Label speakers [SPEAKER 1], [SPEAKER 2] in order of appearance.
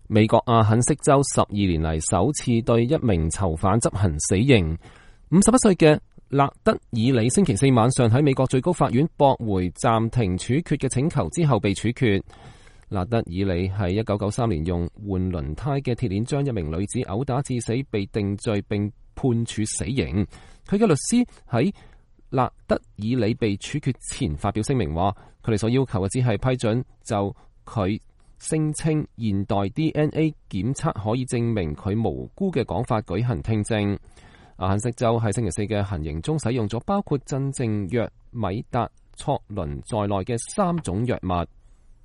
[SPEAKER 1] 美國阿肯色州12年嚟首次對一名囚犯執行死刑。51歲嘅勒德爾里星期四晚上喺美國最高法院駁回暫停處決嘅請求之後被處決。勒德爾里喺1993年用換輪胎嘅鐵鏈將一名女子毆打致死，被定罪並判處死刑。佢嘅律師喺勒德爾里被處決前發表聲明話，佢哋所要求嘅只係批准就佢聲稱現代 DNA 檢測可以證明佢無辜嘅講法舉行聽證。阿肯色州喺星期四嘅行刑中使用咗包括鎮靜藥米達唑崙在內嘅3種藥物。